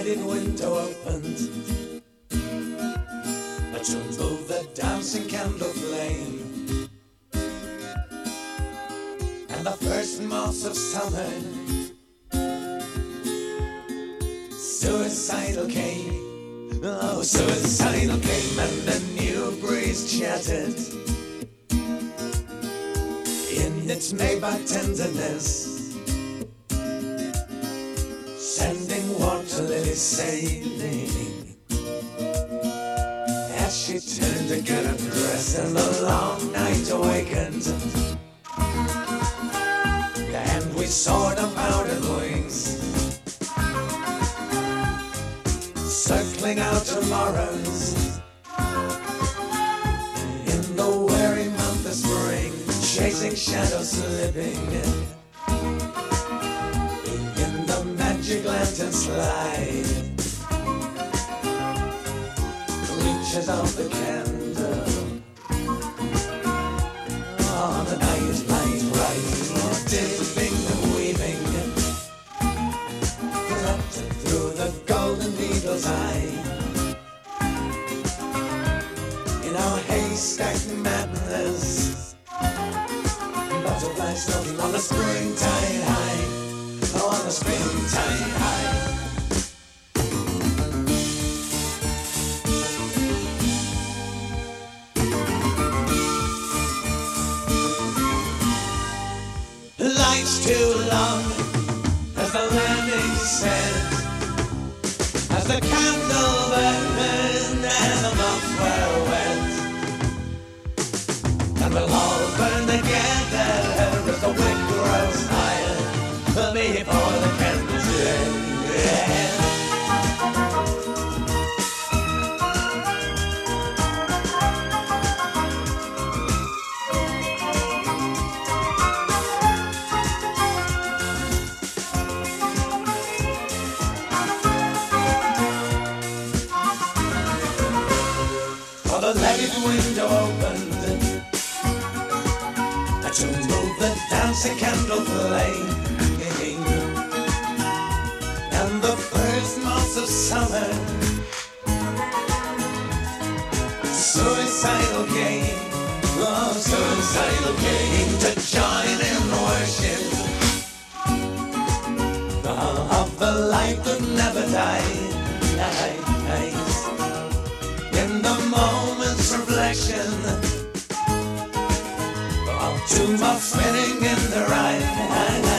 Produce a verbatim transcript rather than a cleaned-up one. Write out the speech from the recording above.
lighted window opened, to move the dancing candle flame, and the first moths of summer suicidal came, oh suicidal came, and the new breeze chattered in its Maybach tenderness, sending water lilies sailing as she turned to get her dress, and the long night awakened, and we saw the powdered wings circling out tomorrows in the weary month of spring, chasing shadows slipping in the magic lantern slide, reaches of the candle on the night light right, dipping and weaving through the golden needle's eye, in our haystack madness, butterflies floating on the springtime high, oh, on the springtime high. Life's too long, as the landing said, as the candle burned and the moths were wet, and we'll all burn together as the wick grows higher before the candle's end. The lighted window opened to move the dancing candle flame, and the first months of summer suicidal came, oh suicidal came to join in worship of the light that never died. In the moment's reflection of two moths spinning in their eyes.